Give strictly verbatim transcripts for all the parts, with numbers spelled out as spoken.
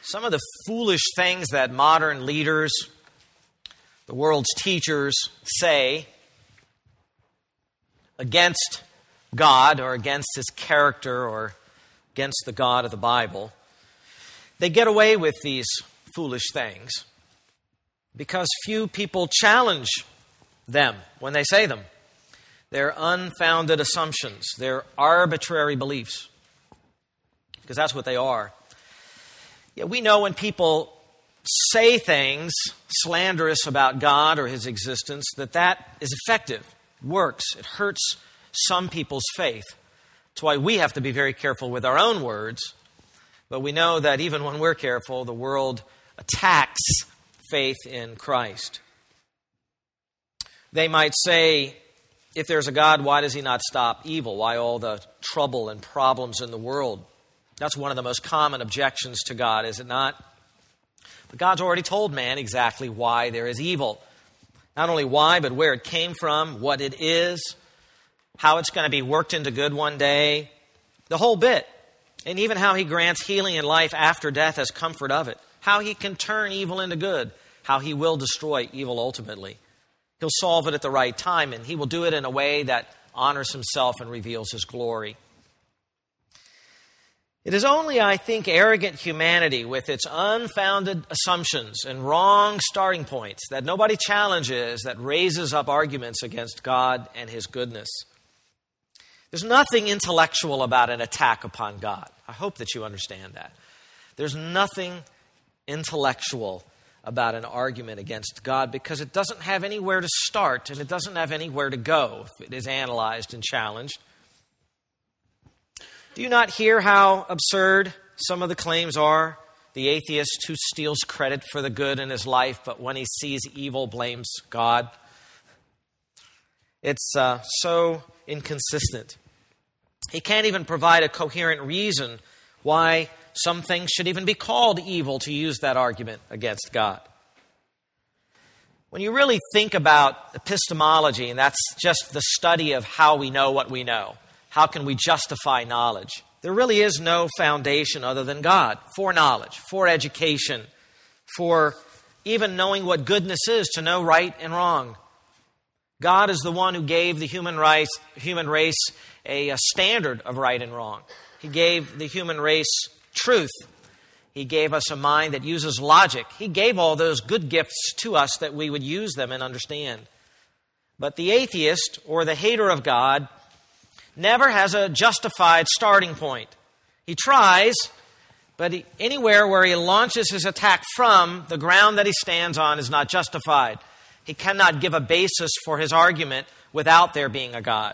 Some of the foolish things that modern leaders, the world's teachers, say against God or against His character or against the God of the Bible, they get away with these foolish things because few people challenge them when they say them. They're unfounded assumptions. They're arbitrary beliefs, because that's what they are. Yeah, we know when people say things slanderous about God or His existence, that that is effective, works. It hurts some people's faith. That's why we have to be very careful with our own words. But we know that even when we're careful, the world attacks faith in Christ. They might say, if there's a God, why does He not stop evil? Why all the trouble and problems in the world? That's one of the most common objections to God, is it not? But God's already told man exactly why there is evil. Not only why, but where it came from, what it is, how it's going to be worked into good one day, the whole bit. And even how He grants healing and life after death as comfort of it. How He can turn evil into good. How He will destroy evil ultimately. He'll solve it at the right time, and He will do it in a way that honors Himself and reveals His glory. It is only, I think, arrogant humanity with its unfounded assumptions and wrong starting points that nobody challenges that raises up arguments against God and His goodness. There's nothing intellectual about an attack upon God. I hope that you understand that. There's nothing intellectual about an argument against God because it doesn't have anywhere to start and it doesn't have anywhere to go if it is analyzed and challenged. Do you not hear how absurd some of the claims are? The atheist who steals credit for the good in his life, but when he sees evil, blames God. It's uh, so inconsistent. He can't even provide a coherent reason why some things should even be called evil, to use that argument against God. When you really think about epistemology, and that's just the study of how we know what we know, how can we justify knowledge? There really is no foundation other than God for knowledge, for education, for even knowing what goodness is, to know right and wrong. God is the one who gave the human race, human race a, a standard of right and wrong. He gave the human race truth. He gave us a mind that uses logic. He gave all those good gifts to us that we would use them and understand. But the atheist or the hater of God never has a justified starting point. He tries, but he, anywhere where he launches his attack from, the ground that he stands on is not justified. He cannot give a basis for his argument without there being a God.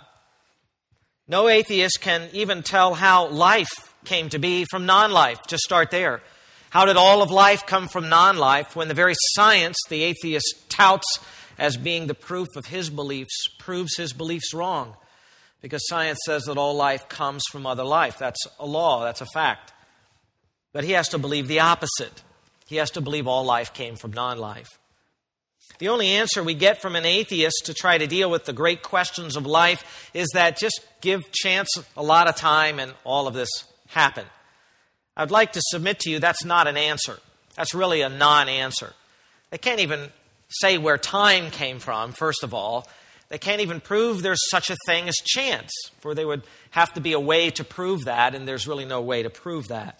No atheist can even tell how life came to be from non-life. Just start there. How did all of life come from non-life when the very science the atheist touts as being the proof of his beliefs proves his beliefs wrong? Because science says that all life comes from other life. That's a law. That's a fact. But he has to believe the opposite. He has to believe all life came from non-life. The only answer we get from an atheist to try to deal with the great questions of life is that just give chance a lot of time and all of this happen. I'd like to submit to you that's not an answer. That's really a non-answer. They can't even say where time came from, first of all. They can't even prove there's such a thing as chance, for there would have to be a way to prove that, and there's really no way to prove that.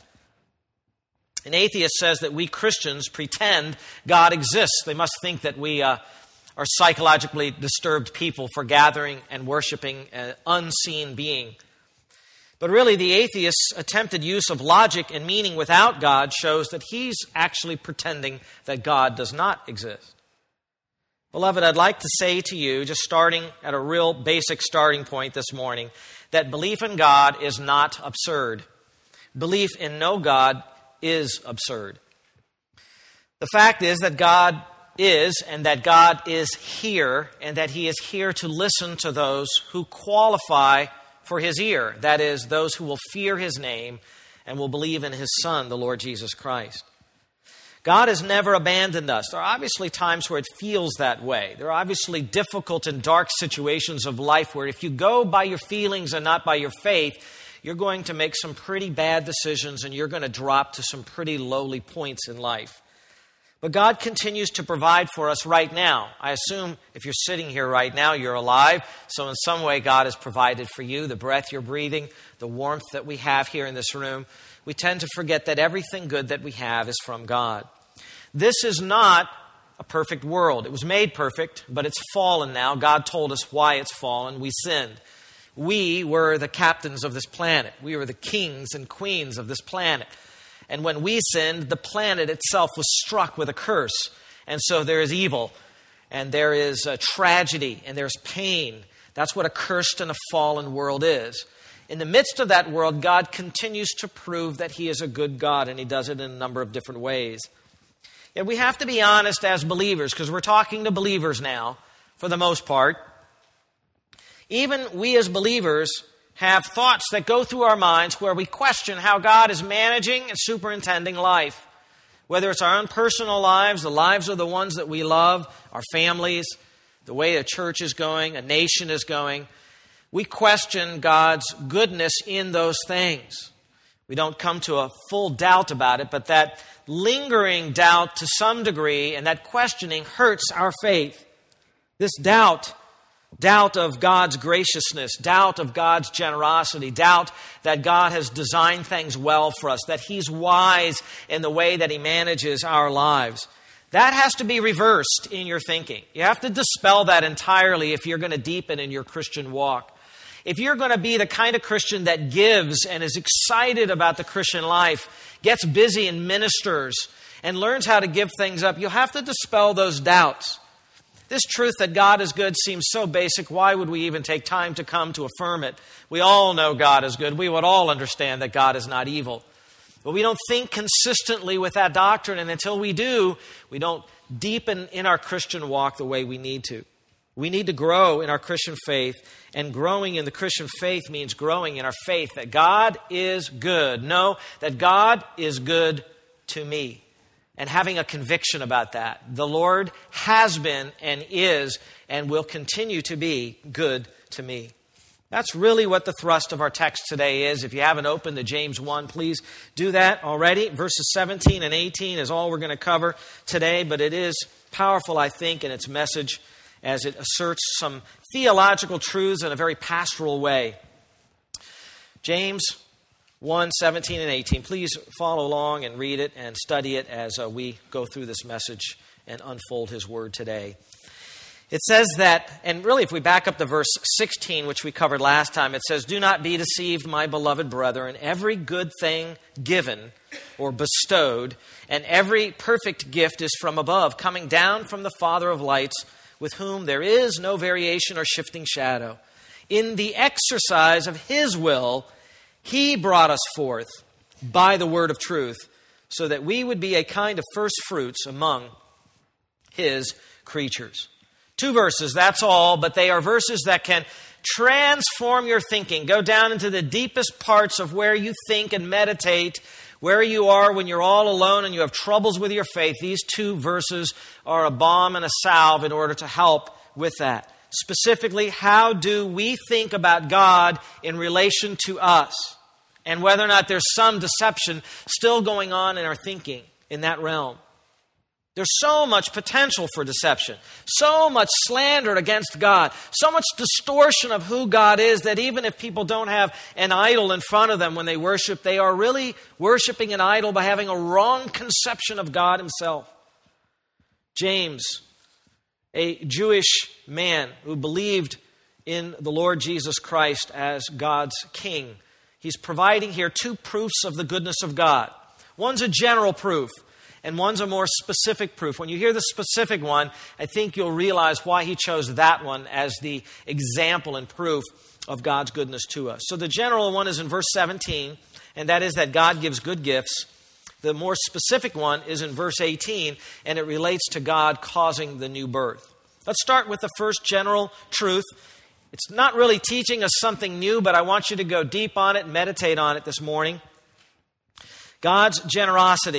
An atheist says that we Christians pretend God exists. They must think that we uh, are psychologically disturbed people for gathering and worshiping an unseen being. But really, the atheist's attempted use of logic and meaning without God shows that he's actually pretending that God does not exist. Beloved, I'd like to say to you, just starting at a real basic starting point this morning, that belief in God is not absurd. Belief in no God is absurd. The fact is that God is, and that God is here, and that He is here to listen to those who qualify for His ear. That is, those who will fear His name and will believe in His Son, the Lord Jesus Christ. God has never abandoned us. There are obviously times where it feels that way. There are obviously difficult and dark situations of life where if you go by your feelings and not by your faith, you're going to make some pretty bad decisions and you're going to drop to some pretty lowly points in life. But God continues to provide for us right now. I assume if you're sitting here right now, you're alive. So in some way, God has provided for you the breath you're breathing, the warmth that we have here in this room. We tend to forget that everything good that we have is from God. This is not a perfect world. It was made perfect, but it's fallen now. God told us why it's fallen. We sinned. We were the captains of this planet. We were the kings and queens of this planet. And when we sinned, the planet itself was struck with a curse. And so there is evil, and there is a tragedy, and there's pain. That's what a cursed and a fallen world is. In the midst of that world, God continues to prove that He is a good God, and He does it in a number of different ways. Yet we have to be honest as believers, because we're talking to believers now, for the most part. Even we as believers have thoughts that go through our minds where we question how God is managing and superintending life. Whether it's our own personal lives, the lives of the ones that we love, our families, the way a church is going, a nation is going, we question God's goodness in those things. We don't come to a full doubt about it, but that lingering doubt to some degree and that questioning hurts our faith. This doubt Doubt of God's graciousness, doubt of God's generosity, doubt that God has designed things well for us, that He's wise in the way that He manages our lives. That has to be reversed in your thinking. You have to dispel that entirely if you're going to deepen in your Christian walk. If you're going to be the kind of Christian that gives and is excited about the Christian life, gets busy and ministers, and learns how to give things up, you'll have to dispel those doubts. This truth that God is good seems so basic. Why would we even take time to come to affirm it? We all know God is good. We would all understand that God is not evil. But we don't think consistently with that doctrine, and until we do, we don't deepen in our Christian walk the way we need to. We need to grow in our Christian faith, and growing in the Christian faith means growing in our faith that God is good. No, that God is good to me. And having a conviction about that. The Lord has been and is and will continue to be good to me. That's really what the thrust of our text today is. If you haven't opened to James one, please do that already. Verses seventeen and eighteen is all we're going to cover today, but it is powerful, I think, in its message as it asserts some theological truths in a very pastoral way. James one, seventeen, and eighteen. Please follow along and read it and study it as uh, we go through this message and unfold His Word today. It says that, and really if we back up to verse sixteen, which we covered last time, it says, "Do not be deceived, my beloved brethren. Every good thing given or bestowed, and every perfect gift is from above, coming down from the Father of lights, with whom there is no variation or shifting shadow. In the exercise of His will, He brought us forth by the word of truth, so that we would be a kind of first fruits among His creatures." Two verses, that's all, but they are verses that can transform your thinking. Go down into the deepest parts of where you think and meditate, where you are when you're all alone and you have troubles with your faith. These two verses are a balm and a salve in order to help with that. Specifically, how do we think about God in relation to us? And whether or not there's some deception still going on in our thinking in that realm. There's so much potential for deception. So much slander against God. So much distortion of who God is that even if people don't have an idol in front of them when they worship, they are really worshiping an idol by having a wrong conception of God Himself. James, a Jewish man who believed in the Lord Jesus Christ as God's King, he's providing here two proofs of the goodness of God. One's a general proof, and one's a more specific proof. When you hear the specific one, I think you'll realize why he chose that one as the example and proof of God's goodness to us. So the general one is in verse seventeen, and that is that God gives good gifts. The more specific one is in verse eighteen, and it relates to God causing the new birth. Let's start with the first general truth. It's not really teaching us something new, but I want you to go deep on it and meditate on it this morning. God's generosity.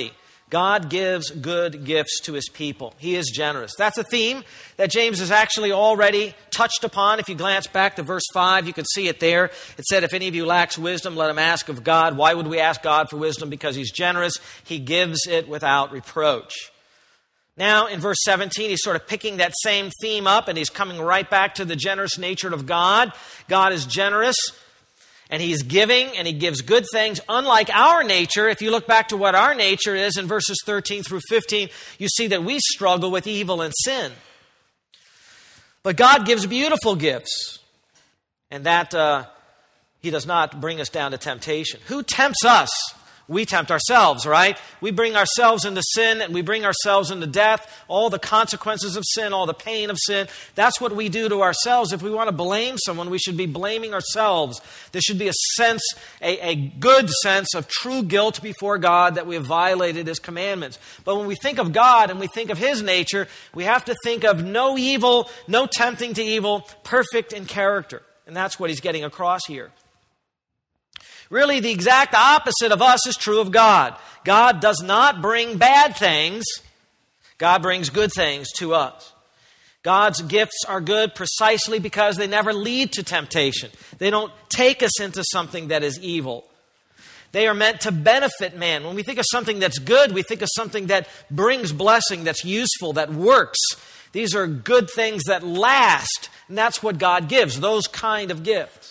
God gives good gifts to his people. He is generous. That's a theme that James has actually already touched upon. If you glance back to verse five, you can see it there. It said, if any of you lacks wisdom, let him ask of God. Why would we ask God for wisdom? Because he's generous. He gives it without reproach. Now, in verse seventeen, he's sort of picking that same theme up, and he's coming right back to the generous nature of God. God is generous. And he's giving, and he gives good things. Unlike our nature, if you look back to what our nature is in verses thirteen through fifteen, you see that we struggle with evil and sin. But God gives beautiful gifts. And that uh, he does not bring us down to temptation. Who tempts us? We tempt ourselves, right? We bring ourselves into sin and we bring ourselves into death. All the consequences of sin, all the pain of sin. That's what we do to ourselves. If we want to blame someone, we should be blaming ourselves. There should be a sense, a, a good sense of true guilt before God that we have violated his commandments. But when we think of God and we think of his nature, we have to think of no evil, no tempting to evil, perfect in character. And that's what he's getting across here. Really, the exact opposite of us is true of God. God does not bring bad things. God brings good things to us. God's gifts are good precisely because they never lead to temptation. They don't take us into something that is evil. They are meant to benefit man. When we think of something that's good, we think of something that brings blessing, that's useful, that works. These are good things that last. And that's what God gives, those kind of gifts.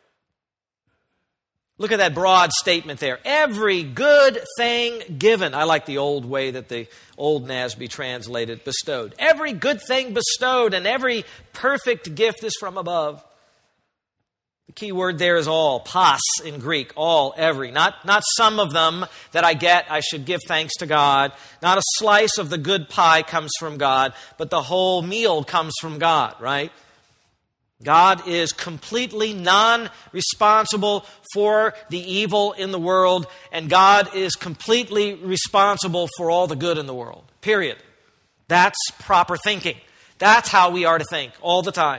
Look at that broad statement there. Every good thing given. I like the old way that the old N A S B translated, bestowed. Every good thing bestowed and every perfect gift is from above. The key word there is all, pas in Greek, all, every. Not, not some of them that I get, I should give thanks to God. Not a slice of the good pie comes from God, but the whole meal comes from God, right? God is completely non-responsible for the evil in the world, and God is completely responsible for all the good in the world. Period. That's proper thinking. That's how we are to think all the time.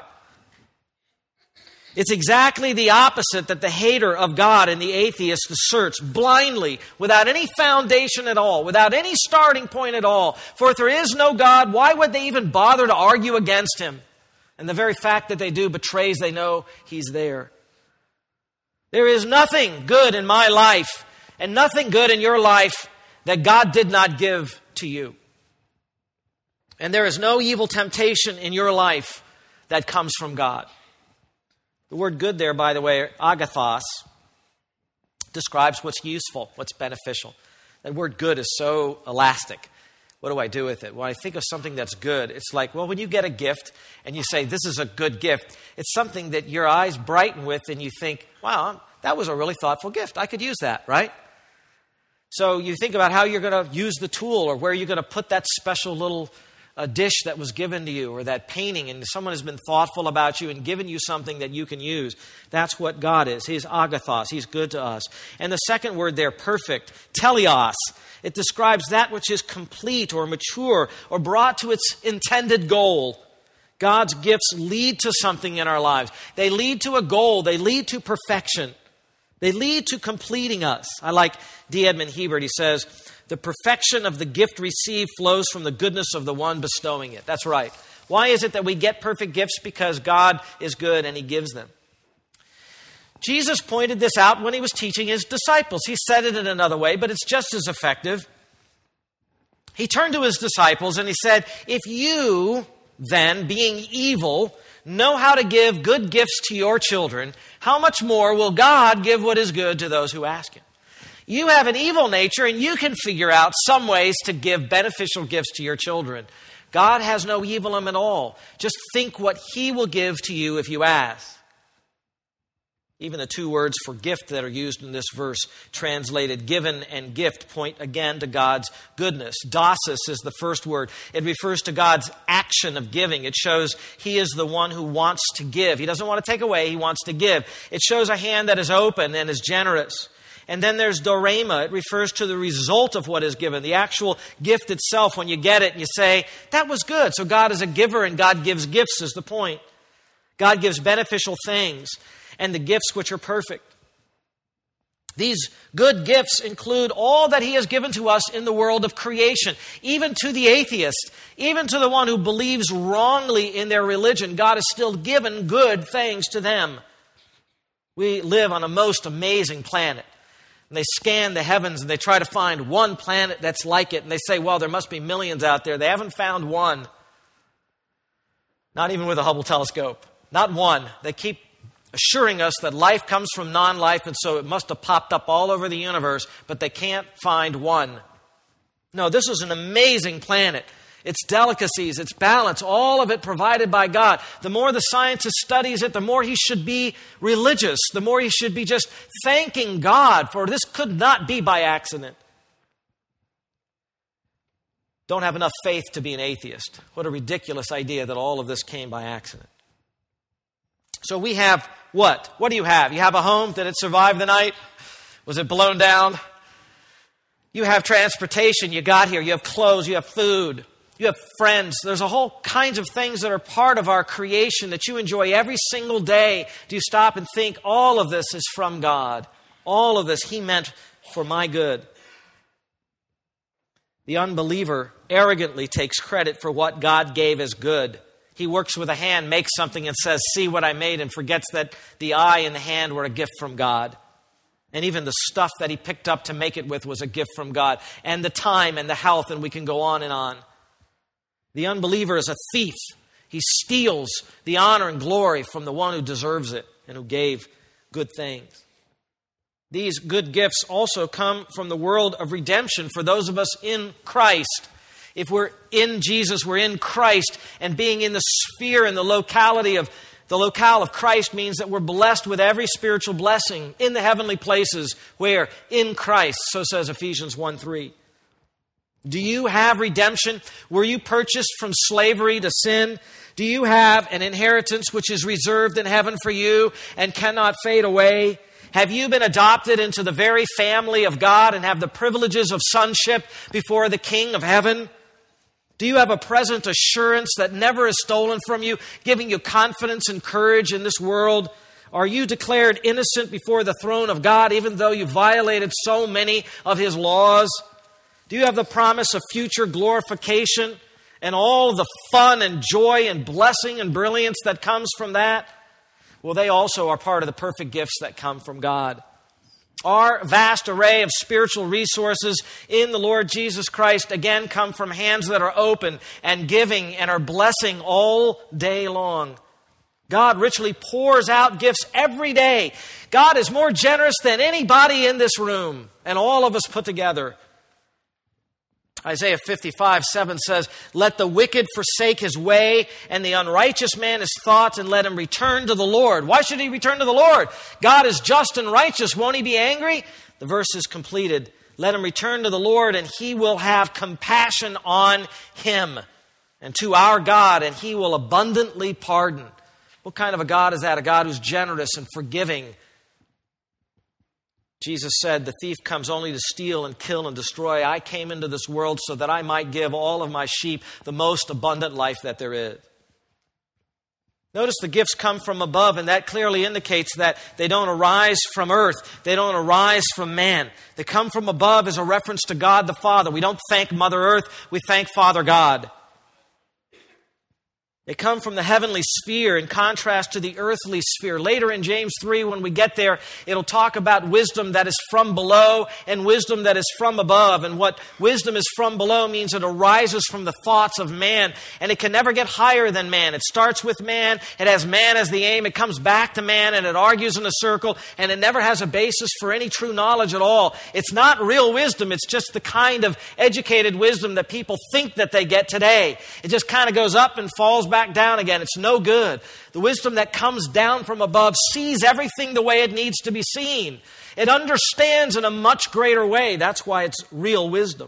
It's exactly the opposite that the hater of God and the atheist asserts blindly, without any foundation at all, without any starting point at all. For if there is no God, why would they even bother to argue against him? And the very fact that they do betrays they know he's there. There is nothing good in my life and nothing good in your life that God did not give to you. And there is no evil temptation in your life that comes from God. The word good there, by the way, agathos, describes what's useful, what's beneficial. That word good is so elastic. What do I do with it? When I think of something that's good, it's like, well, when you get a gift and you say, this is a good gift, it's something that your eyes brighten with and you think, wow, that was a really thoughtful gift. I could use that, right? So you think about how you're going to use the tool or where you're going to put that special little uh, dish that was given to you or that painting, and someone has been thoughtful about you and given you something that you can use. That's what God is. He's agathos. He's good to us. And the second word there, perfect, teleos. It describes that which is complete or mature or brought to its intended goal. God's gifts lead to something in our lives. They lead to a goal. They lead to perfection. They lead to completing us. I like D. Edmund Hebert. He says, the perfection of the gift received flows from the goodness of the one bestowing it. That's right. Why is it that we get perfect gifts? Because God is good and he gives them. Jesus pointed this out when he was teaching his disciples. He said it in another way, but it's just as effective. He turned to his disciples and he said, if you then, being evil, know how to give good gifts to your children, how much more will God give what is good to those who ask him? You have an evil nature and you can figure out some ways to give beneficial gifts to your children. God has no evil in him at all. Just think what he will give to you if you ask. Even the two words for gift that are used in this verse, translated given and gift, point again to God's goodness. Dosis is the first word. It refers to God's action of giving. It shows he is the one who wants to give. He doesn't want to take away, he wants to give. It shows a hand that is open and is generous. And then there's dorema. It refers to the result of what is given, the actual gift itself. When you get it and you say, that was good. So God is a giver and God gives gifts is the point. God gives beneficial things and the gifts which are perfect. These good gifts include all that He has given to us in the world of creation. Even to the atheist, even to the one who believes wrongly in their religion, God has still given good things to them. We live on a most amazing planet. And they scan the heavens and they try to find one planet that's like it. And they say, well, there must be millions out there. They haven't found one. Not even with a Hubble telescope. Not one. They keep assuring us that life comes from non-life, and so it must have popped up all over the universe, but they can't find one. No, this is an amazing planet. Its delicacies, its balance, all of it provided by God. The more the scientist studies it, the more he should be religious, the more he should be just thanking God, for this could not be by accident. Don't have enough faith to be an atheist. What a ridiculous idea that all of this came by accident. So we have what? What do you have? You have a home? Did it survive the night? Was it blown down? You have transportation. You got here. You have clothes. You have food. You have friends. There's a whole kinds of things that are part of our creation that you enjoy every single day. Do you stop and think all of this is from God? All of this He meant for my good. The unbeliever arrogantly takes credit for what God gave as good. He works with a hand, makes something and says, see what I made, and forgets that the eye and the hand were a gift from God. And even the stuff that he picked up to make it with was a gift from God. And the time and the health, and we can go on and on. The unbeliever is a thief. He steals the honor and glory from the one who deserves it and who gave good things. These good gifts also come from the world of redemption for those of us in Christ. If we're in Jesus, we're in Christ, and being in the sphere and the locality of the locale of Christ means that we're blessed with every spiritual blessing in the heavenly places where in Christ, so says Ephesians one three. Do you have redemption? Were you purchased from slavery to sin? Do you have an inheritance which is reserved in heaven for you and cannot fade away? Have you been adopted into the very family of God and have the privileges of sonship before the King of heaven? Do you have a present assurance that never is stolen from you, giving you confidence and courage in this world? Are you declared innocent before the throne of God, even though you violated so many of His laws? Do you have the promise of future glorification and all the fun and joy and blessing and brilliance that comes from that? Well, they also are part of the perfect gifts that come from God. Our vast array of spiritual resources in the Lord Jesus Christ, again, come from hands that are open and giving and are blessing all day long. God richly pours out gifts every day. God is more generous than anybody in this room and all of us put together. Isaiah fifty-five seven says, let the wicked forsake his way and the unrighteous man his thoughts, and let him return to the Lord. Why should he return to the Lord? God is just and righteous. Won't He be angry? The verse is completed. Let him return to the Lord, and He will have compassion on him, and to our God, and He will abundantly pardon. What kind of a God is that? A God who's generous and forgiving. Jesus said, the thief comes only to steal and kill and destroy. I came into this world so that I might give all of my sheep the most abundant life that there is. Notice the gifts come from above, and that clearly indicates that they don't arise from earth. They don't arise from man. They come from above as a reference to God the Father. We don't thank Mother Earth, we thank Father God. They come from the heavenly sphere in contrast to the earthly sphere. Later in James three, when we get there, it'll talk about wisdom that is from below and wisdom that is from above. And what wisdom is from below means it arises from the thoughts of man, and it can never get higher than man. It starts with man, it has man as the aim, it comes back to man, and it argues in a circle, and it never has a basis for any true knowledge at all. It's not real wisdom, it's just the kind of educated wisdom that people think that they get today. It just kind of goes up and falls back back down again. It's no good. The wisdom that comes down from above sees everything the way it needs to be seen. It understands in a much greater way. That's why it's real wisdom.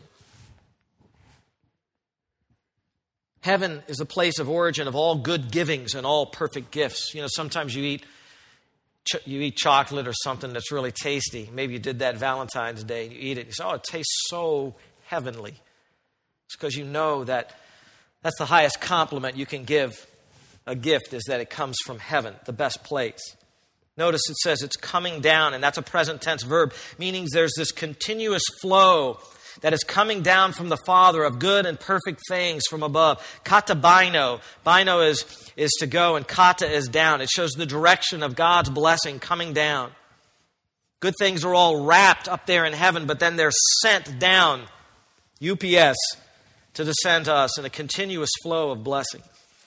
Heaven is the place of origin of all good givings and all perfect gifts. You know, sometimes you eat ch- you eat chocolate or something that's really tasty. Maybe you did that Valentine's Day and you eat it. You say, oh, it tastes so heavenly. It's because you know that that's the highest compliment you can give a gift, is that it comes from heaven, the best place. Notice it says it's coming down, and that's a present tense verb, meaning there's this continuous flow that is coming down from the Father of good and perfect things from above. Kata bino. Bino is, is to go, and kata is down. It shows the direction of God's blessing coming down. Good things are all wrapped up there in heaven, but then they're sent down, U P S, to descend to us in a continuous flow of blessing.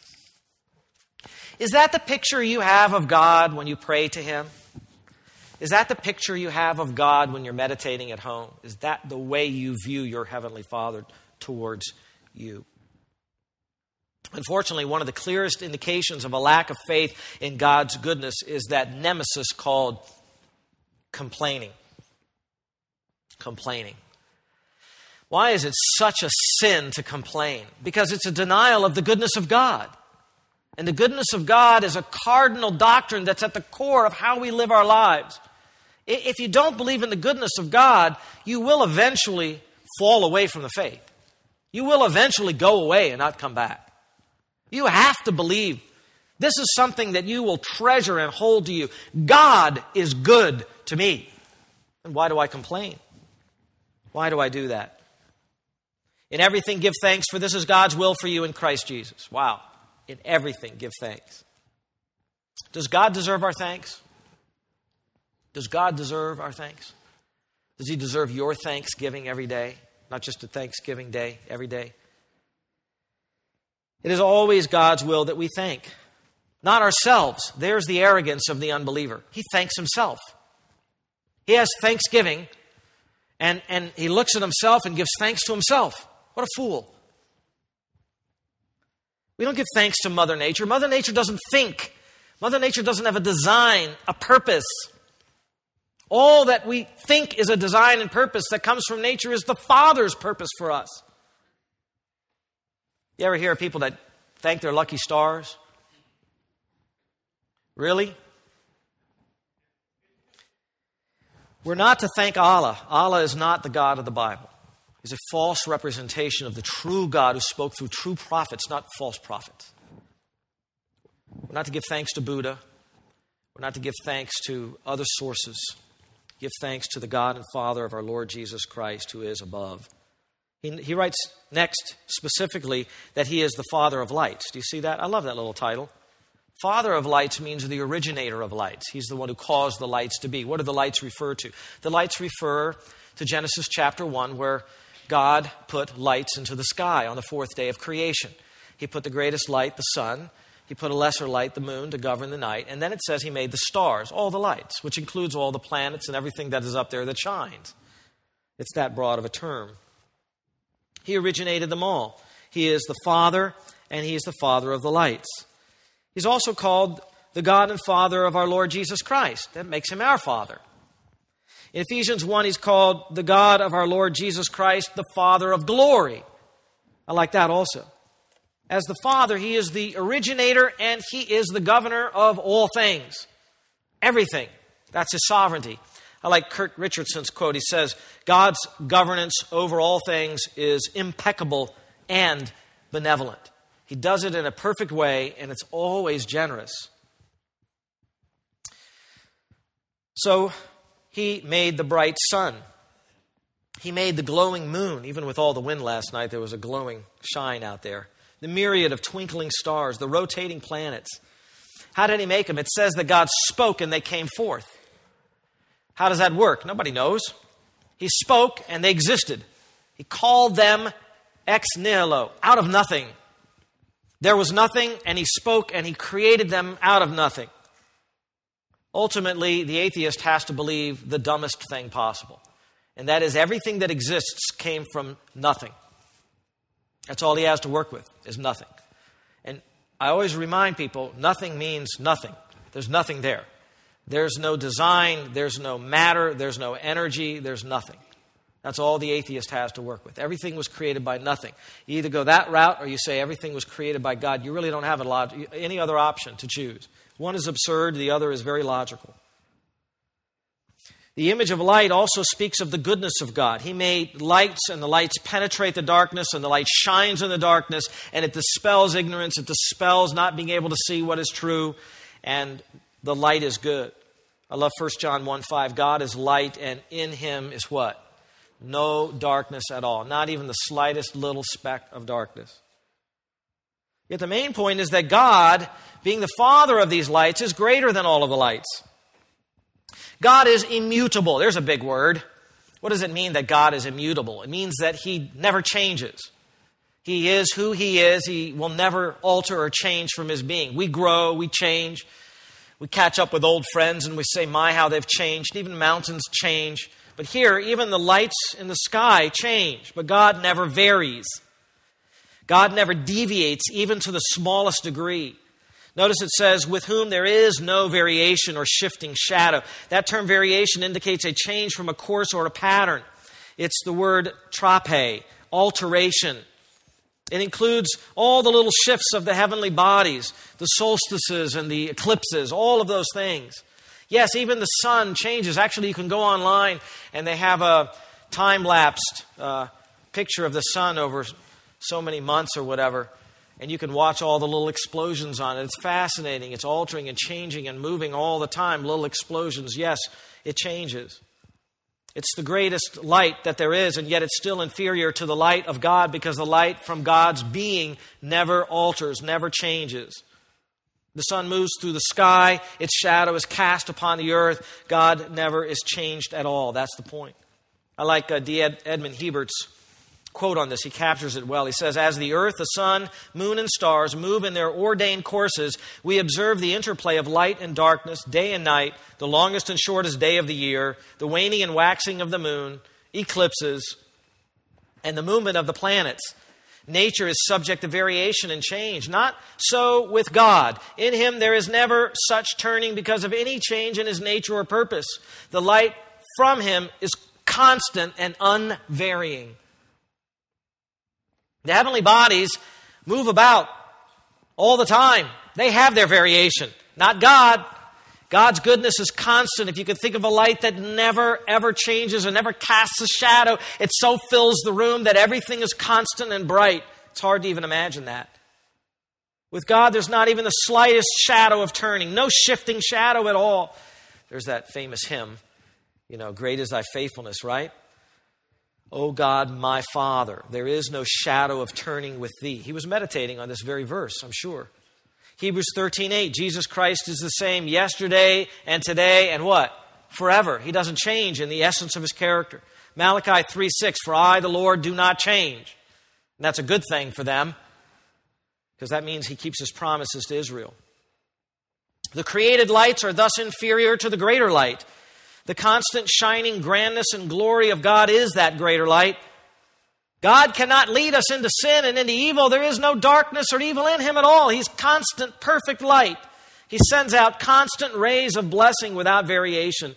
Is that the picture you have of God when you pray to Him? Is that the picture you have of God when you're meditating at home? Is that the way you view your Heavenly Father towards you? Unfortunately, one of the clearest indications of a lack of faith in God's goodness is that nemesis called complaining. Complaining. Why is it such a sin to complain? Because it's a denial of the goodness of God. And the goodness of God is a cardinal doctrine that's at the core of how we live our lives. If you don't believe in the goodness of God, you will eventually fall away from the faith. You will eventually go away and not come back. You have to believe. This is something that you will treasure and hold to you. God is good to me. And why do I complain? Why do I do that? In everything give thanks, for this is God's will for you in Christ Jesus. Wow. In everything give thanks. Does God deserve our thanks? Does God deserve our thanks? Does He deserve your thanksgiving every day? Not just a Thanksgiving day, every day. It is always God's will that we thank. Not ourselves. There's the arrogance of the unbeliever. He thanks himself. He has thanksgiving, and, and he looks at himself and gives thanks to himself. What a fool. We don't give thanks to Mother Nature. Mother Nature doesn't think. Mother Nature doesn't have a design, a purpose. All that we think is a design and purpose that comes from nature is the Father's purpose for us. You ever hear of people that thank their lucky stars? Really? We're not to thank Allah. Allah is not the God of the Bible. He's a false representation of the true God who spoke through true prophets, not false prophets. We're not to give thanks to Buddha. We're not to give thanks to other sources. Give thanks to the God and Father of our Lord Jesus Christ, who is above. He, he writes next specifically that He is the Father of lights. Do you see that? I love that little title. Father of lights means the originator of lights. He's the one who caused the lights to be. What do the lights refer to? The lights refer to Genesis chapter one, where God put lights into the sky on the fourth day of creation. He put the greatest light, the sun. He put a lesser light, the moon, to govern the night. And then it says He made the stars, all the lights, which includes all the planets and everything that is up there that shines. It's that broad of a term. He originated them all. He is the Father, and He is the Father of the lights. He's also called the God and Father of our Lord Jesus Christ. That makes Him our Father. In Ephesians one, He's called the God of our Lord Jesus Christ, the Father of glory. I like that also. As the Father, He is the originator and He is the governor of all things. Everything. That's His sovereignty. I like Kurt Richardson's quote. He says, God's governance over all things is impeccable and benevolent. He does it in a perfect way, and it's always generous. So He made the bright sun. He made the glowing moon. Even with all the wind last night, there was a glowing shine out there. The myriad of twinkling stars, the rotating planets. How did He make them? It says that God spoke and they came forth. How does that work? Nobody knows. He spoke and they existed. He called them ex nihilo, out of nothing. There was nothing, and He spoke and He created them out of nothing. Ultimately, the atheist has to believe the dumbest thing possible. And that is, everything that exists came from nothing. That's all he has to work with, is nothing. And I always remind people, nothing means nothing. There's nothing there. There's no design, there's no matter, there's no energy, there's nothing. That's all the atheist has to work with. Everything was created by nothing. You either go that route or you say everything was created by God. You really don't have a lot, any other option to choose. One is absurd, the other is very logical. The image of light also speaks of the goodness of God. He made lights, and the lights penetrate the darkness, and the light shines in the darkness, and it dispels ignorance, it dispels not being able to see what is true, and the light is good. I love First John one five. God is light, and in him is what? No darkness at all. Not even the slightest little speck of darkness. Yet the main point is that God, being the Father of these lights, is greater than all of the lights. God is immutable. There's a big word. What does it mean that God is immutable? It means that he never changes. He is who he is. He will never alter or change from his being. We grow, we change. We catch up with old friends and we say, my, how they've changed. Even mountains change. But here, even the lights in the sky change. But God never varies. God never deviates, even to the smallest degree. Notice it says, with whom there is no variation or shifting shadow. That term variation indicates a change from a course or a pattern. It's the word trape, alteration. It includes all the little shifts of the heavenly bodies, the solstices and the eclipses, all of those things. Yes, even the sun changes. Actually, you can go online and they have a time-lapsed uh, picture of the sun over so many months or whatever. And you can watch all the little explosions on it. It's fascinating. It's altering and changing and moving all the time. Little explosions. Yes, it changes. It's the greatest light that there is, and yet it's still inferior to the light of God because the light from God's being never alters, never changes. The sun moves through the sky. Its shadow is cast upon the earth. God never is changed at all. That's the point. I like uh, D. Ed- Edmund Hebert's quote on this. He captures it well. He says, as the earth, the sun, moon, and stars move in their ordained courses, we observe the interplay of light and darkness, day and night, the longest and shortest day of the year, the waning and waxing of the moon, eclipses, and the movement of the planets. Nature is subject to variation and change. Not so with God. In him there is never such turning because of any change in his nature or purpose. The light from him is constant and unvarying. The heavenly bodies move about all the time. They have their variation. Not God. God's goodness is constant. If you could think of a light that never, ever changes and never casts a shadow, it so fills the room that everything is constant and bright. It's hard to even imagine that. With God, there's not even the slightest shadow of turning. No shifting shadow at all. There's that famous hymn, you know, great is thy faithfulness, right? O God, my Father, there is no shadow of turning with thee. He was meditating on this very verse, I'm sure. Hebrews thirteen eight, Jesus Christ is the same yesterday and today and what? Forever. He doesn't change in the essence of his character. Malachi three six, for I, the Lord, do not change. And that's a good thing for them because that means he keeps his promises to Israel. The created lights are thus inferior to the greater light. The constant shining grandness and glory of God is that greater light. God cannot lead us into sin and into evil. There is no darkness or evil in him at all. He's constant, perfect light. He sends out constant rays of blessing without variation.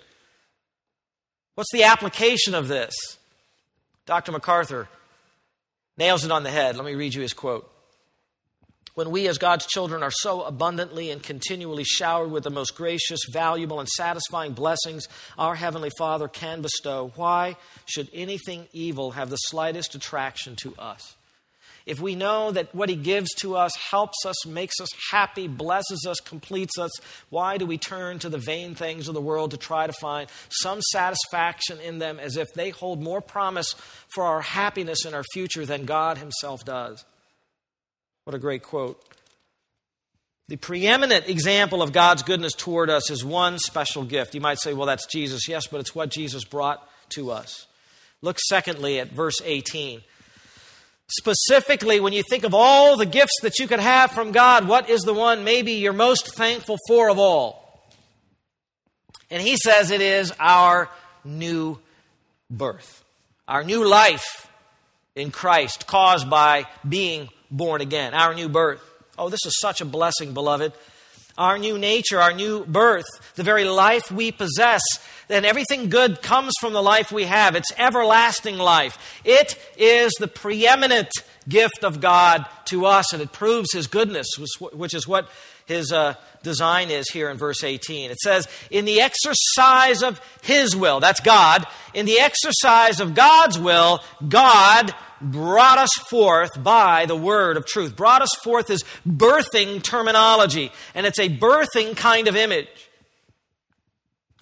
What's the application of this? Doctor MacArthur nails it on the head. Let me read you his quote. When we as God's children are so abundantly and continually showered with the most gracious, valuable, and satisfying blessings our Heavenly Father can bestow, why should anything evil have the slightest attraction to us? If we know that what he gives to us helps us, makes us happy, blesses us, completes us, why do we turn to the vain things of the world to try to find some satisfaction in them as if they hold more promise for our happiness and our future than God himself does? What a great quote. The preeminent example of God's goodness toward us is one special gift. You might say, well, that's Jesus. Yes, but it's what Jesus brought to us. Look secondly at verse eighteen. Specifically, when you think of all the gifts that you could have from God, what is the one maybe you're most thankful for of all? And he says it is our new birth. Our new life in Christ caused by being born again. Our new birth. Oh, this is such a blessing, beloved. Our new nature, our new birth, the very life we possess, then everything good comes from the life we have. It's everlasting life. It is the preeminent gift of God to us, and it proves his goodness, which is what his uh, design is here in verse eighteen. It says, in the exercise of his will, that's God, in the exercise of God's will, God brought us forth by the word of truth. Brought us forth is birthing terminology, and it's a birthing kind of image.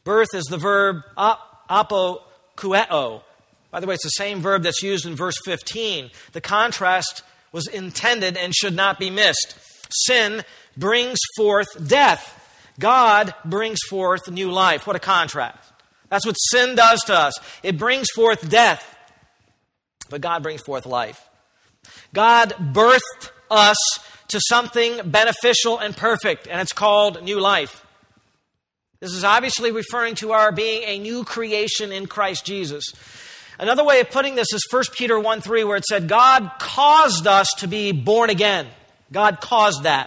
Birth is the verb apokueo. By the way, it's the same verb that's used in verse fifteen. The contrast was intended and should not be missed. Sin brings forth death. God brings forth new life. What a contrast. That's what sin does to us. It brings forth death. But God brings forth life. God birthed us to something beneficial and perfect, and it's called new life. This is obviously referring to our being a new creation in Christ Jesus. Another way of putting this is First Peter one three, where it said, God caused us to be born again. God caused that.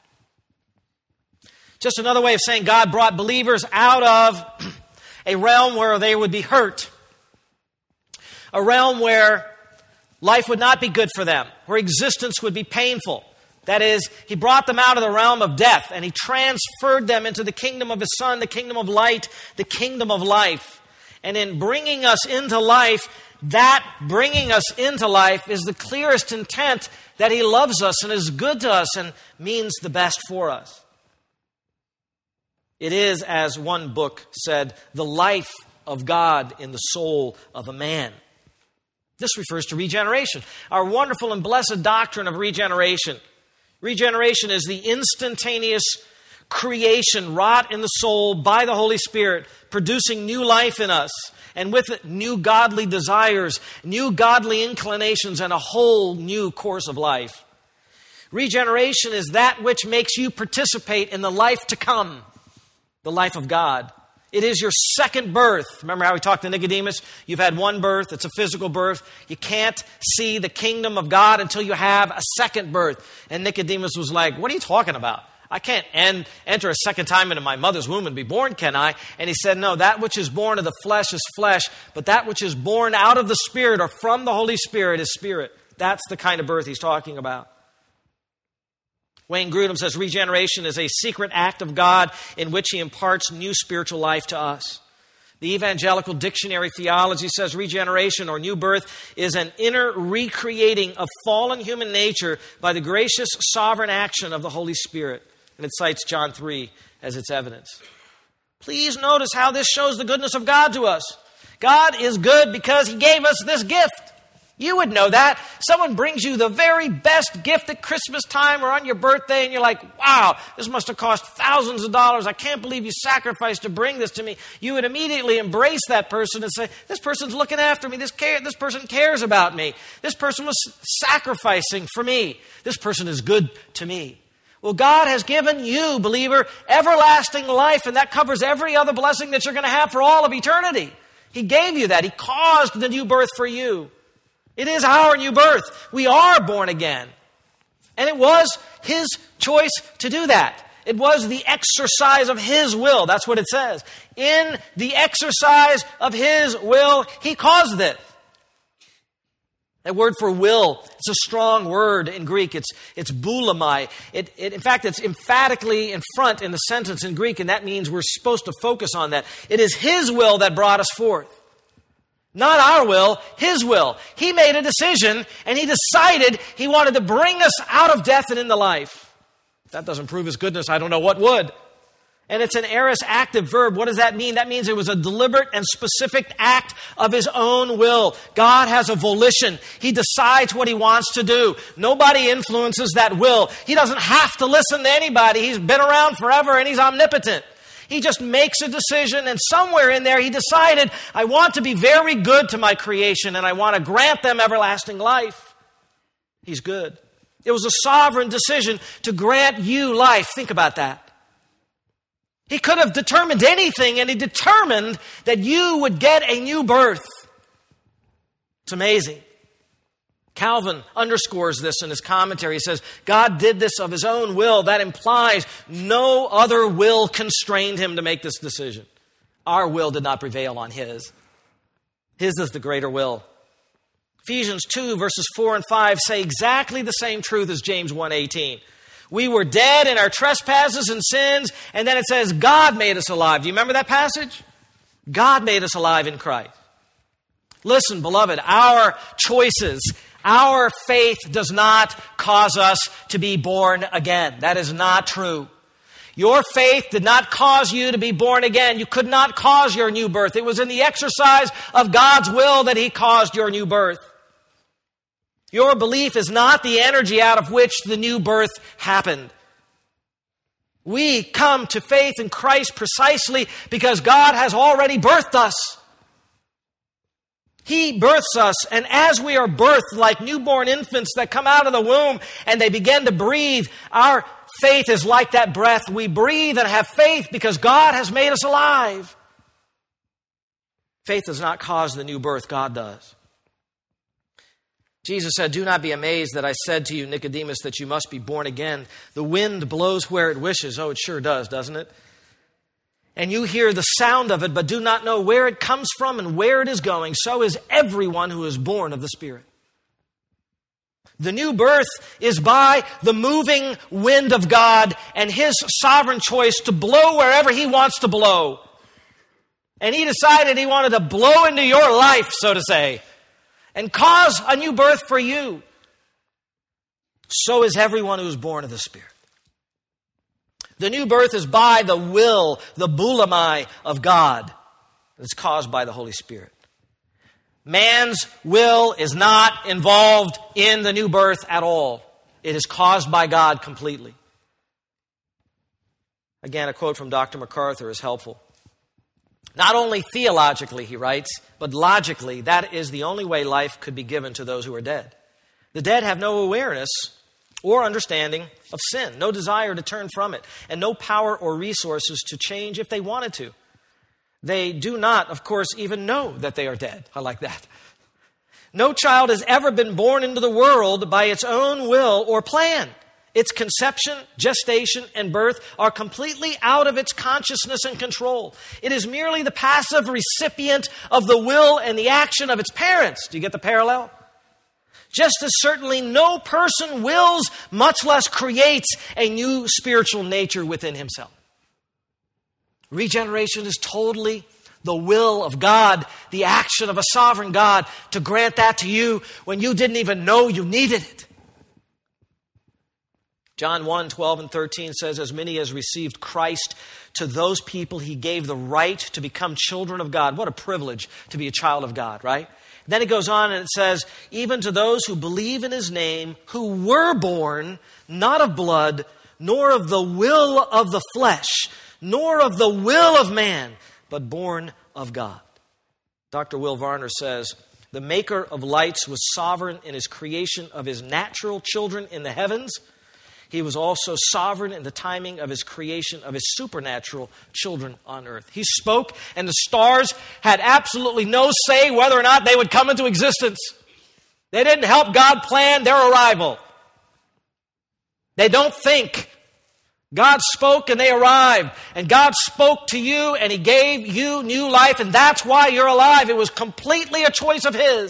Just another way of saying God brought believers out of a realm where they would be hurt. A realm where life would not be good for them, where existence would be painful. That is, He brought them out of the realm of death, and He transferred them into the kingdom of His Son, the kingdom of light, the kingdom of life. And in bringing us into life, that bringing us into life is the clearest intent that He loves us and is good to us and means the best for us. It is, as one book said, the life of God in the soul of a man. This refers to regeneration, our wonderful and blessed doctrine of regeneration. Regeneration is the instantaneous creation wrought in the soul by the Holy Spirit, producing new life in us, and with it new godly desires, new godly inclinations, and a whole new course of life. Regeneration is that which makes you participate in the life to come, the life of God. It is your second birth. Remember how we talked to Nicodemus? You've had one birth. It's a physical birth. You can't see the kingdom of God until you have a second birth. And Nicodemus was like, what are you talking about? I can't end, enter a second time into my mother's womb and be born, can I? And he said, no, that which is born of the flesh is flesh, but that which is born out of the Spirit or from the Holy Spirit is spirit. That's the kind of birth he's talking about. Wayne Grudem says regeneration is a secret act of God in which He imparts new spiritual life to us. The Evangelical Dictionary Theology says regeneration or new birth is an inner recreating of fallen human nature by the gracious sovereign action of the Holy Spirit. And it cites John three as its evidence. Please notice how this shows the goodness of God to us. God is good because He gave us this gift. You would know that. Someone brings you the very best gift at Christmas time or on your birthday, and you're like, wow, this must have cost thousands of dollars. I can't believe you sacrificed to bring this to me. You would immediately embrace that person and say, this person's looking after me. This, care, this person cares about me. This person was sacrificing for me. This person is good to me. Well, God has given you, believer, everlasting life, and that covers every other blessing that you're going to have for all of eternity. He gave you that. He caused the new birth for you. It is our new birth. We are born again. And it was His choice to do that. It was the exercise of His will. That's what it says. In the exercise of His will, He caused it. That word for will, it's a strong word in Greek. It's it's boulamai. It, it, in fact, it's emphatically in front in the sentence in Greek, and that means we're supposed to focus on that. It is His will that brought us forth. Not our will, His will. He made a decision, and He decided He wanted to bring us out of death and into life. If that doesn't prove His goodness, I don't know what would. And it's an aorist active verb. What does that mean? That means it was a deliberate and specific act of His own will. God has a volition. He decides what He wants to do. Nobody influences that will. He doesn't have to listen to anybody. He's been around forever, and He's omnipotent. He just makes a decision, and somewhere in there He decided, I want to be very good to my creation, and I want to grant them everlasting life. He's good. It was a sovereign decision to grant you life. Think about that. He could have determined anything, and He determined that you would get a new birth. It's amazing. Calvin underscores this in his commentary. He says, God did this of His own will. That implies no other will constrained Him to make this decision. Our will did not prevail on His. His is the greater will. Ephesians two, verses four and five say exactly the same truth as James one eighteen. We were dead in our trespasses and sins, and then it says, God made us alive. Do you remember that passage? God made us alive in Christ. Listen, beloved, our choices, our faith does not cause us to be born again. That is not true. Your faith did not cause you to be born again. You could not cause your new birth. It was in the exercise of God's will that He caused your new birth. Your belief is not the energy out of which the new birth happened. We come to faith in Christ precisely because God has already birthed us. He births us, and as we are birthed like newborn infants that come out of the womb and they begin to breathe, our faith is like that breath. We breathe and have faith because God has made us alive. Faith does not cause the new birth, God does. Jesus said, "Do not be amazed that I said to you, Nicodemus, that you must be born again. The wind blows where it wishes." Oh, it sure does, doesn't it? "And you hear the sound of it, but do not know where it comes from and where it is going. So is everyone who is born of the Spirit." The new birth is by the moving wind of God and His sovereign choice to blow wherever He wants to blow. And He decided He wanted to blow into your life, so to say, and cause a new birth for you. So is everyone who is born of the Spirit. The new birth is by the will, the boulamai of God. It's caused by the Holy Spirit. Man's will is not involved in the new birth at all. It is caused by God completely. Again, a quote from Doctor MacArthur is helpful. "Not only theologically," he writes, "but logically, that is the only way life could be given to those who are dead. The dead have no awareness or understanding of sin, no desire to turn from it, and no power or resources to change if they wanted to. They do not, of course, even know that they are dead." I like that. "No child has ever been born into the world by its own will or plan. Its conception, gestation, and birth are completely out of its consciousness and control. It is merely the passive recipient of the will and the action of its parents." Do you get the parallel? "Just as certainly no person wills, much less creates, a new spiritual nature within himself." Regeneration is totally the will of God, the action of a sovereign God to grant that to you when you didn't even know you needed it. John one, twelve and thirteen says, "As many as received Christ, to those people He gave the right to become children of God." What a privilege to be a child of God, right? Then it goes on and it says, "Even to those who believe in His name, who were born not of blood, nor of the will of the flesh, nor of the will of man, but born of God." Doctor Will Varner says, "The maker of lights was sovereign in His creation of His natural children in the heavens. He was also sovereign in the timing of His creation of His supernatural children on earth." He spoke, and the stars had absolutely no say whether or not they would come into existence. They didn't help God plan their arrival. They don't think. God spoke and they arrived. And God spoke to you and He gave you new life, and that's why you're alive. It was completely a choice of His.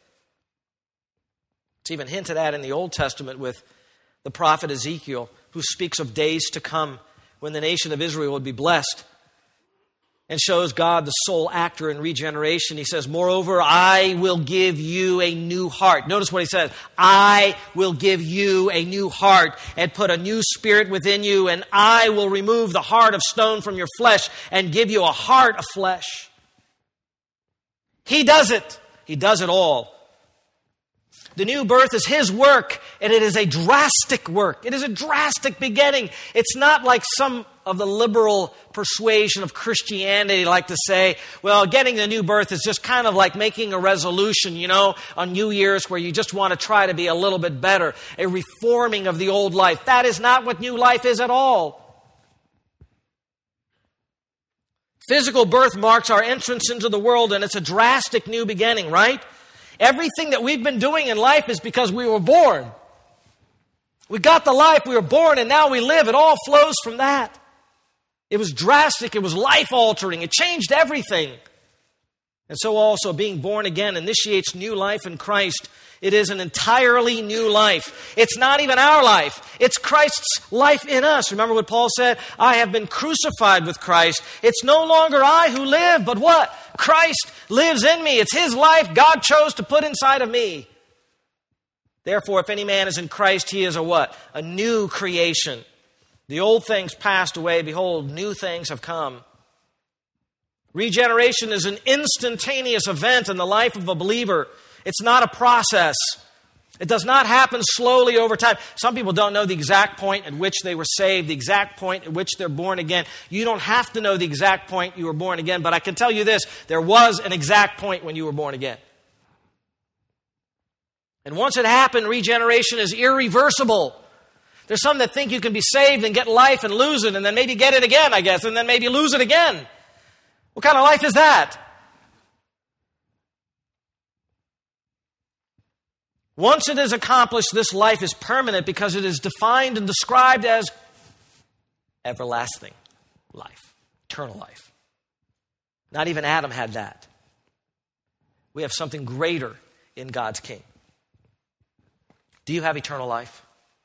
It's even hinted at in the Old Testament with the prophet Ezekiel, who speaks of days to come when the nation of Israel would be blessed, and shows God the sole actor in regeneration. He says, "Moreover, I will give you a new heart." Notice what He says. "I will give you a new heart and put a new spirit within you, and I will remove the heart of stone from your flesh and give you a heart of flesh." He does it. He does it all. The new birth is His work, and it is a drastic work. It is a drastic beginning. It's not like some of the liberal persuasion of Christianity like to say, well, getting the new birth is just kind of like making a resolution, you know, on New Year's where you just want to try to be a little bit better, a reforming of the old life. That is not what new life is at all. Physical birth marks our entrance into the world, and it's a drastic new beginning, right? Everything that we've been doing in life is because we were born. We got the life, we were born, and now we live. It all flows from that. It was drastic, it was life-altering, it changed everything. And so also being born again initiates new life in Christ. It is an entirely new life. It's not even our life. It's Christ's life in us. Remember what Paul said? "I have been crucified with Christ. It's no longer I who live, but what? Christ lives in me." It's His life God chose to put inside of me. Therefore, if any man is in Christ, he is a what? A new creation. The old things passed away. Behold, new things have come. Regeneration is an instantaneous event in the life of a believer. It's not a process. It does not happen slowly over time. Some people don't know the exact point at which they were saved, the exact point at which they're born again. You don't have to know the exact point you were born again, but I can tell you this, there was an exact point when you were born again. And once it happened, regeneration is irreversible. There's some that think you can be saved and get life and lose it, and then maybe get it again, I guess, and then maybe lose it again. What kind of life is that? Once it is accomplished, this life is permanent because it is defined and described as everlasting life, eternal life. Not even Adam had that. We have something greater in God's King. Do you have eternal life?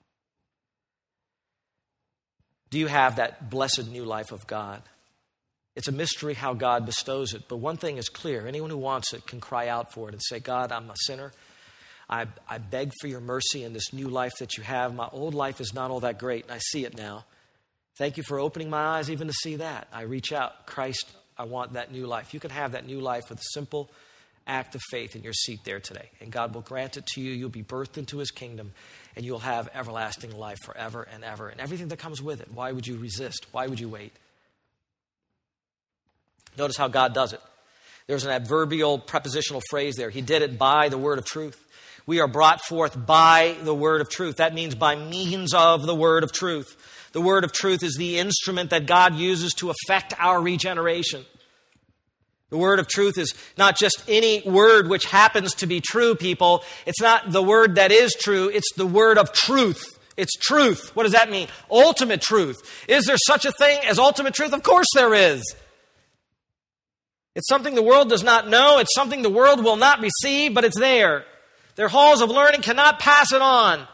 Do you have that blessed new life of God? It's a mystery how God bestows it, but one thing is clear. Anyone who wants it can cry out for it and say, God, I'm a sinner. I, I beg for your mercy in this new life that you have. My old life is not all that great, and I see it now. Thank you for opening my eyes even to see that. I reach out. Christ, I want that new life. You can have that new life with a simple act of faith in your seat there today, and God will grant it to you. You'll be birthed into his kingdom, and you'll have everlasting life forever and ever, and everything that comes with it. Why would you resist? Why would you wait? Notice how God does it. There's an adverbial prepositional phrase there. He did it by the word of truth. We are brought forth by the word of truth. That means by means of the word of truth. The word of truth is the instrument that God uses to effect our regeneration. The word of truth is not just any word which happens to be true, people. It's not the word that is true. It's the word of truth. It's truth. What does that mean? Ultimate truth. Is there such a thing as ultimate truth? Of course there is. It's something the world does not know. It's something the world will not receive, but it's there. Their halls of learning cannot pass it on.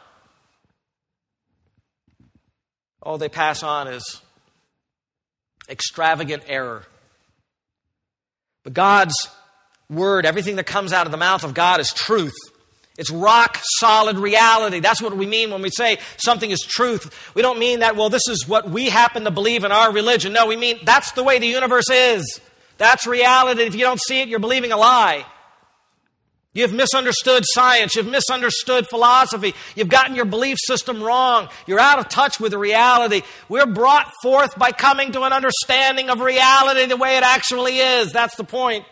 All they pass on is extravagant error. But God's word, everything that comes out of the mouth of God is truth. It's rock solid reality. That's what we mean when we say something is truth. We don't mean that, well, this is what we happen to believe in our religion. No, we mean that's the way the universe is. That's reality. If you don't see it, you're believing a lie. You've misunderstood science. You've misunderstood philosophy. You've gotten your belief system wrong. You're out of touch with the reality. We're brought forth by coming to an understanding of reality the way it actually is. That's the point.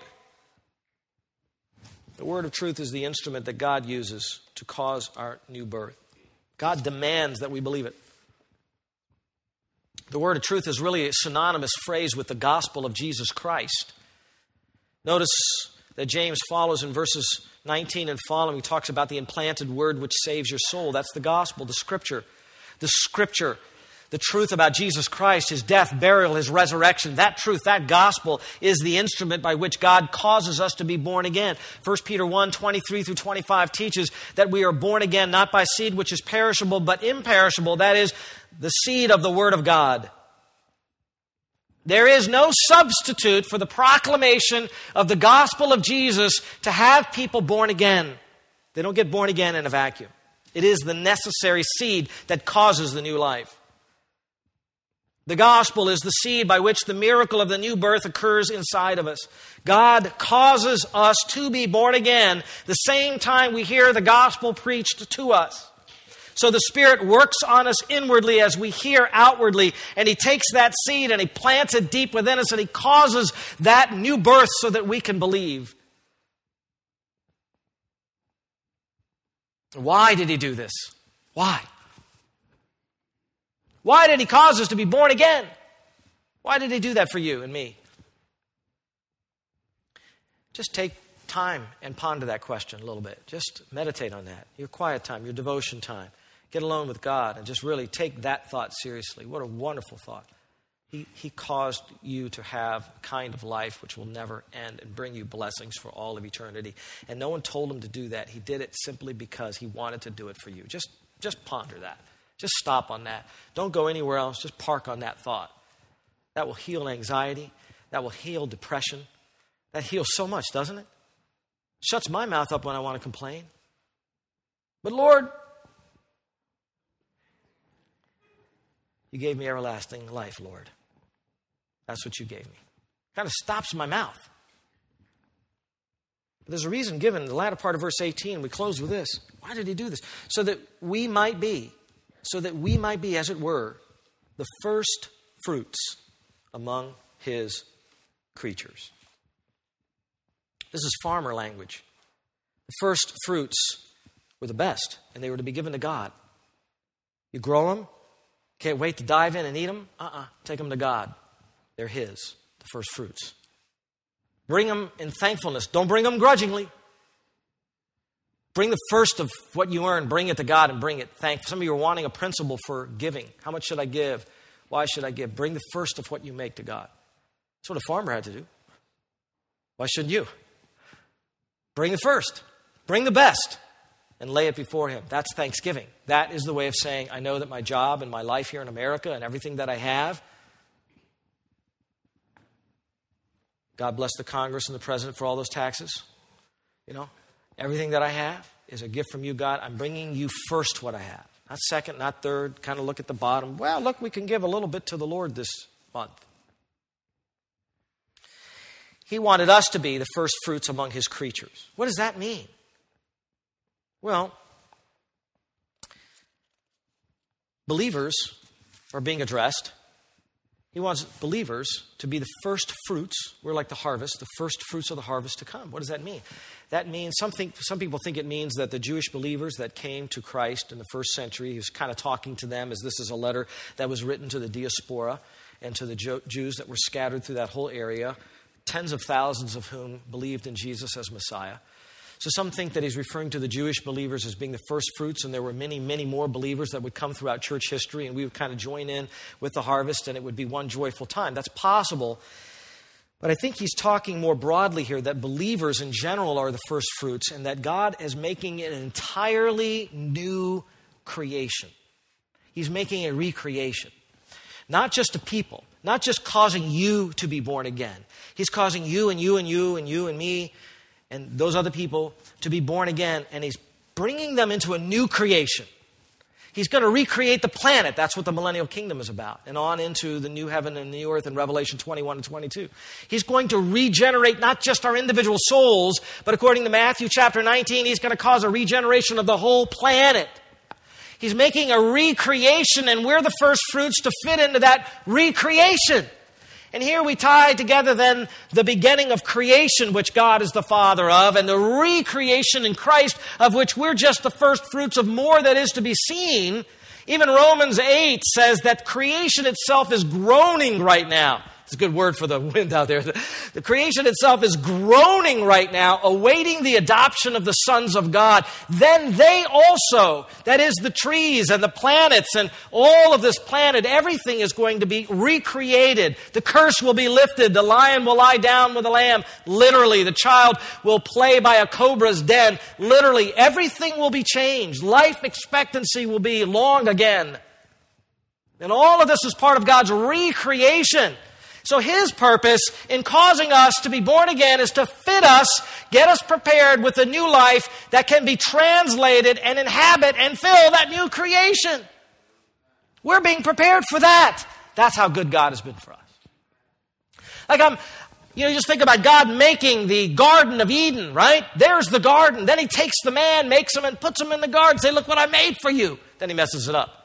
The word of truth is the instrument that God uses to cause our new birth. God demands that we believe it. The word of truth is really a synonymous phrase with the gospel of Jesus Christ. Notice that James follows in verses nineteen and following. He talks about the implanted word which saves your soul. That's the gospel, the scripture. The scripture, the truth about Jesus Christ, his death, burial, his resurrection. That truth, that gospel is the instrument by which God causes us to be born again. First Peter one, twenty-three through twenty-five teaches that we are born again not by seed which is perishable but imperishable. That is the seed of the word of God. There is no substitute for the proclamation of the gospel of Jesus to have people born again. They don't get born again in a vacuum. It is the necessary seed that causes the new life. The gospel is the seed by which the miracle of the new birth occurs inside of us. God causes us to be born again the same time we hear the gospel preached to us. So the Spirit works on us inwardly as we hear outwardly, and he takes that seed and he plants it deep within us and he causes that new birth so that we can believe. Why did he do this? Why? Why did he cause us to be born again? Why did he do that for you and me? Just take time and ponder that question a little bit. Just meditate on that. Your quiet time, your devotion time. Get alone with God and just really take that thought seriously. What a wonderful thought. He, he caused you to have a kind of life which will never end and bring you blessings for all of eternity. And no one told him to do that. He did it simply because he wanted to do it for you. Just, just ponder that. Just stop on that. Don't go anywhere else. Just park on that thought. That will heal anxiety. That will heal depression. That heals so much, doesn't it? Shuts my mouth up when I want to complain. But Lord, You gave me everlasting life, Lord. That's what you gave me. Kind of stops my mouth. There's a reason given in the latter part of verse eighteen. We close with this. Why did he do this? So that we might be, so that we might be, as it were, the first fruits among his creatures. This is farmer language. The first fruits were the best, and they were to be given to God. You grow them, can't wait to dive in and eat them? Uh-uh. Take them to God. They're his, the first fruits. Bring them in thankfulness. Don't bring them grudgingly. Bring the first of what you earn, bring it to God and bring it thankful. Some of you are wanting a principle for giving. How much should I give? Why should I give? Bring the first of what you make to God. That's what a farmer had to do. Why shouldn't you? Bring the first. Bring the best and lay it before him. That's thanksgiving. That is the way of saying, I know that my job and my life here in America and everything that I have, God bless the Congress and the president for all those taxes. You know, everything that I have is a gift from you, God. I'm bringing you first what I have. Not second, not third, kind of look at the bottom. Well, look, we can give a little bit to the Lord this month. He wanted us to be the first fruits among his creatures. What does that mean? Well, believers are being addressed. He wants believers to be the first fruits. We're like the harvest, the first fruits of the harvest to come. What does that mean? That means something. Some people think it means that the Jewish believers that came to Christ in the first century, he was kind of talking to them as this is a letter that was written to the diaspora and to the Jews that were scattered through that whole area, tens of thousands of whom believed in Jesus as Messiah. So some think that he's referring to the Jewish believers as being the first fruits, and there were many, many more believers that would come throughout church history, and we would kind of join in with the harvest, and it would be one joyful time. That's possible. But I think he's talking more broadly here that believers in general are the first fruits, and that God is making an entirely new creation. He's making a recreation. Not just a people, not just causing you to be born again. He's causing you and you and you and you and me and those other people to be born again, and he's bringing them into a new creation. He's going to recreate the planet. That's what the millennial kingdom is about. And on into the new heaven and new earth in Revelation twenty-one and twenty-two. He's going to regenerate not just our individual souls, but according to Matthew chapter nineteen, he's going to cause a regeneration of the whole planet. He's making a recreation, and we're the first fruits to fit into that recreation. And here we tie together then the beginning of creation, which God is the Father of, and the recreation in Christ, of which we're just the first fruits of more that is to be seen. Even Romans eight says that creation itself is groaning right now. It's a good word for the wind out there. The creation itself is groaning right now, awaiting the adoption of the sons of God. Then they also, that is the trees and the planets and all of this planet, everything is going to be recreated. The curse will be lifted. The lion will lie down with the lamb. Literally, the child will play by a cobra's den. Literally, everything will be changed. Life expectancy will be long again. And all of this is part of God's recreation. So his purpose in causing us to be born again is to fit us, get us prepared with a new life that can be translated and inhabit and fill that new creation. We're being prepared for that. That's how good God has been for us. Like I'm, you know, you just think about God making the Garden of Eden, right? There's the garden. Then he takes the man, makes him, and puts him in the garden. Say, look what I made for you. Then he messes it up.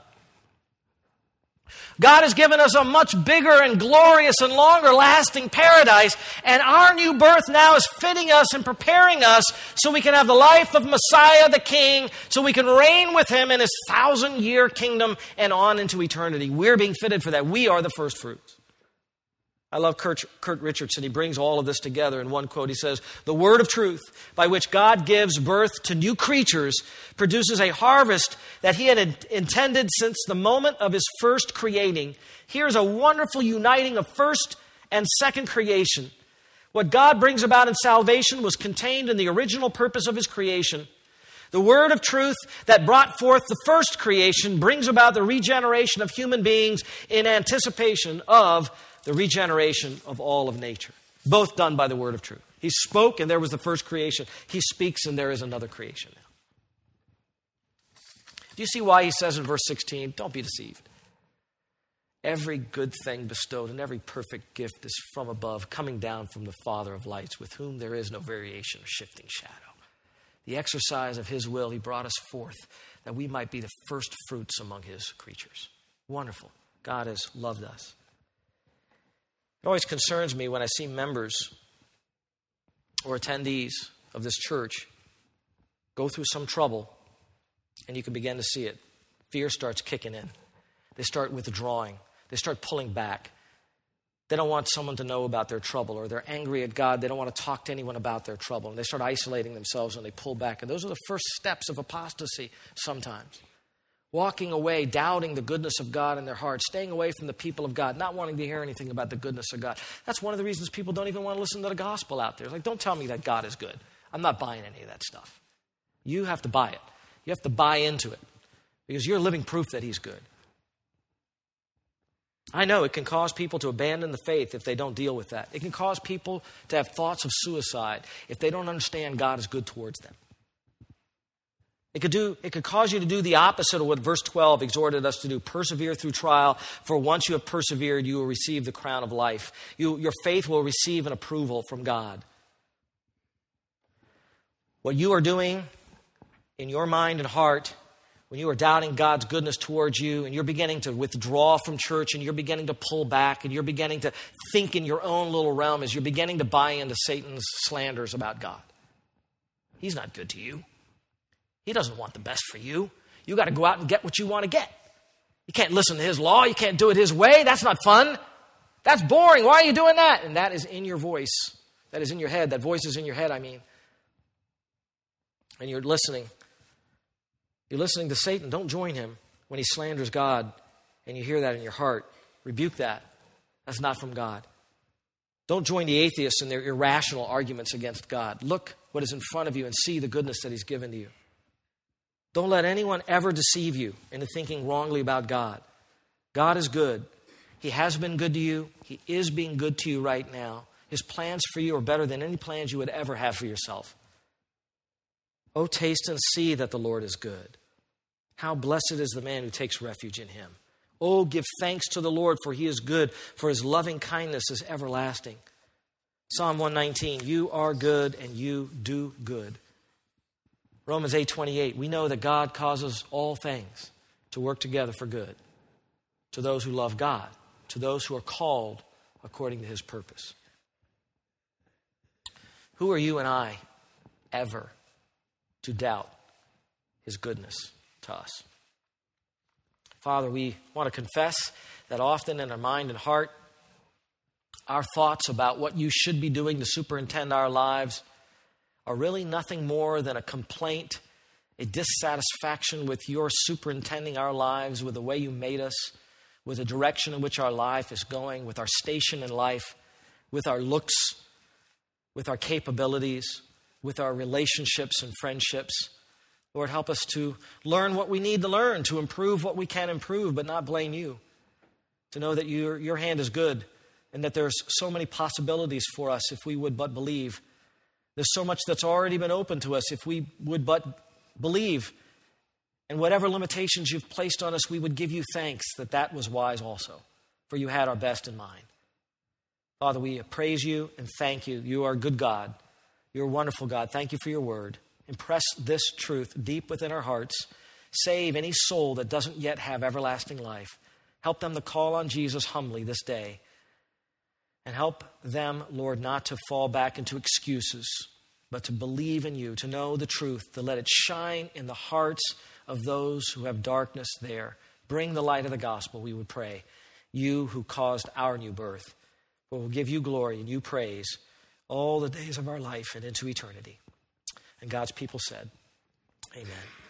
God has given us a much bigger and glorious and longer lasting paradise, and our new birth now is fitting us and preparing us so we can have the life of Messiah the King, so we can reign with him in his thousand year kingdom and on into eternity. We're being fitted for that. We are the first fruits. I love Kurt, Kurt Richardson. He brings all of this together in one quote. He says, the word of truth by which God gives birth to new creatures produces a harvest that he had intended since the moment of his first creating. Here's a wonderful uniting of first and second creation. What God brings about in salvation was contained in the original purpose of his creation. The word of truth that brought forth the first creation brings about the regeneration of human beings in anticipation of the regeneration of all of nature. Both done by the word of truth. He spoke and there was the first creation. He speaks and there is another creation now. Do you see why he says in verse sixteen, don't be deceived? Every good thing bestowed and every perfect gift is from above, coming down from the Father of lights, with whom there is no variation or shifting shadow. The exercise of his will, he brought us forth that we might be the first fruits among his creatures. Wonderful. God has loved us. It always concerns me when I see members or attendees of this church go through some trouble, and you can begin to see it. Fear starts kicking in. They start withdrawing. They start pulling back. They don't want someone to know about their trouble, or they're angry at God. They don't want to talk to anyone about their trouble. And they start isolating themselves and they pull back. And those are the first steps of apostasy sometimes. Walking away, doubting the goodness of God in their heart, staying away from the people of God, not wanting to hear anything about the goodness of God. That's one of the reasons people don't even want to listen to the gospel out there. It's like, don't tell me that God is good. I'm not buying any of that stuff. You have to buy it. You have to buy into it because you're living proof that he's good. I know it can cause people to abandon the faith if they don't deal with that. It can cause people to have thoughts of suicide if they don't understand God is good towards them. It could do. It could cause you to do the opposite of what verse twelve exhorted us to do. Persevere through trial, for once you have persevered, you will receive the crown of life. You, your faith will receive an approval from God. What you are doing in your mind and heart, when you are doubting God's goodness towards you and you're beginning to withdraw from church and you're beginning to pull back and you're beginning to think in your own little realm as you're beginning to buy into Satan's slanders about God. He's not good to you. He doesn't want the best for you. You got to go out and get what you want to get. You can't listen to his law. You can't do it his way. That's not fun. That's boring. Why are you doing that? And that is in your voice. That is in your head. That voice is in your head, I mean. And you're listening. You're listening to Satan. Don't join him when he slanders God and you hear that in your heart. Rebuke that. That's not from God. Don't join the atheists in their irrational arguments against God. Look what is in front of you and see the goodness that he's given to you. Don't let anyone ever deceive you into thinking wrongly about God. God is good. He has been good to you. He is being good to you right now. His plans for you are better than any plans you would ever have for yourself. Oh, taste and see that the Lord is good. How blessed is the man who takes refuge in him. Oh, give thanks to the Lord, for he is good, for his loving kindness is everlasting. Psalm one nineteen, you are good and you do good. Romans eight twenty-eight, we know that God causes all things to work together for good to those who love God, to those who are called according to his purpose. Who are you and I ever to doubt his goodness to us? Father, we want to confess that often in our mind and heart, our thoughts about what you should be doing to superintend our lives are really nothing more than a complaint, a dissatisfaction with your superintending our lives, with the way you made us, with the direction in which our life is going, with our station in life, with our looks, with our capabilities, with our relationships and friendships. Lord, help us to learn what we need to learn, to improve what we can improve, but not blame you. To know that your, your hand is good and that there's so many possibilities for us if we would but believe. There's so much that's already been open to us if we would but believe. And whatever limitations you've placed on us, we would give you thanks that that was wise also, for you had our best in mind. Father, we praise you and thank you. You are a good God. You're a wonderful God. Thank you for your word. Impress this truth deep within our hearts. Save any soul that doesn't yet have everlasting life. Help them to call on Jesus humbly this day. And help them, Lord, not to fall back into excuses, but to believe in you, to know the truth, to let it shine in the hearts of those who have darkness there. Bring the light of the gospel, we would pray. You who caused our new birth. For we'll give you glory and you praise all the days of our life and into eternity. And God's people said, amen.